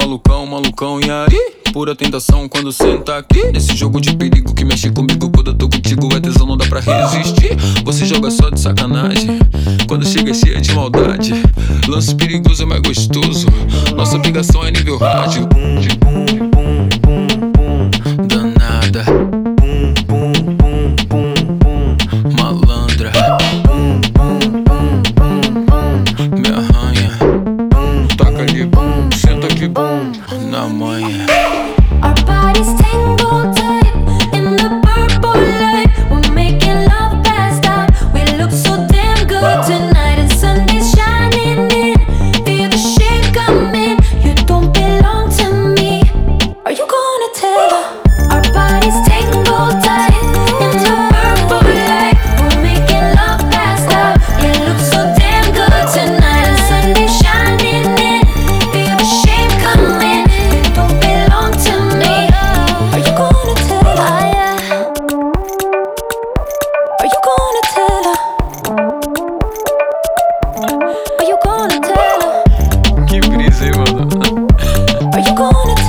malucão, malucão, e aí? Pura tentação quando senta aqui. Nesse jogo de perigo que mexe comigo. Quando eu tô contigo é tesão, não dá pra resistir. Você joga só de sacanagem, quando chega é cheia de maldade. Lance perigoso é mais gostoso. Nossa obrigação é nível rádio. Danada, malandra, me arranha. Taca ali, senta aqui, na manha. Our bodies tangled tight in the purple light. We're making love past out. We look so damn good tonight, and Sunday's shining in. Feel the shade coming. You don't belong to me. Are you gonna tell her? Our bodies tangled tight in the purple light. We're making love past out. We look so damn good tonight, and Sunday's shining in. Feel the shade coming. You don't belong to me. Are you gonna tell her? Are you gonna tell her? Are you gonna tell her? Que brisa, hein, mano? Are you gonna